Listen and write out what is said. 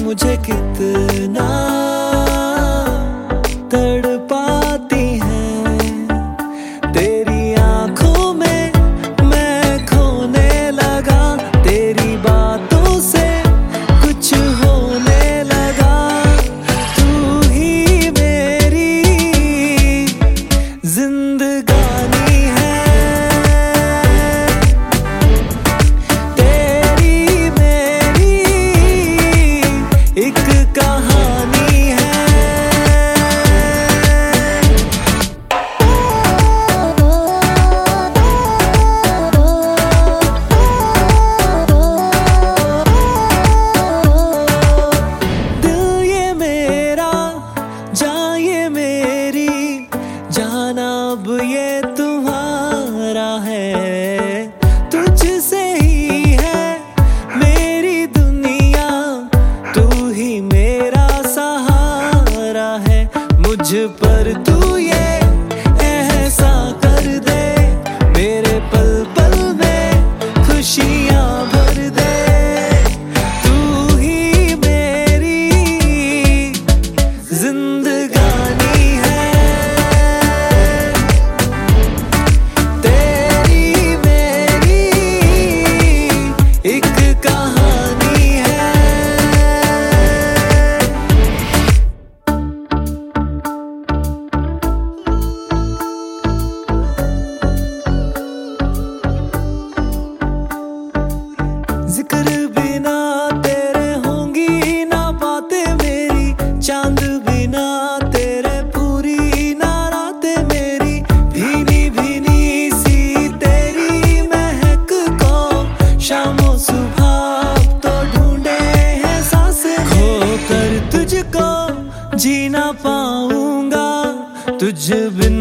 मुझे कितना तड़पाती है। तेरी आंखों में मैं खोने लगा, तेरी बातों से कुछ होने लगा। तू ही मेरी जिंदगानी है, तेरी मेरी एक कहानी है। दिल ये मेरा, जान ये मेरी, जाना अब ये तुम्हारा है। तुझसे ही है मेरी दुनिया, तू ही मेरा सहारा है। मुझ पर तू ये एहसान कर दे, मेरे पल पल में खुशियां भर दे। तू ही मेरी जिंदगानी है, तेरी मेरी एक कहानी है। जिक्र बिना तेरे होंगी ना बातें मेरी, चांद बिना तेरे पूरी ना रातें मेरी। भीनी भीनी सी तेरी महक को शामों सुबह तो ढूंढे हैं सांसें, खोकर तुझको जी ना पाऊंगा। तुझ बिन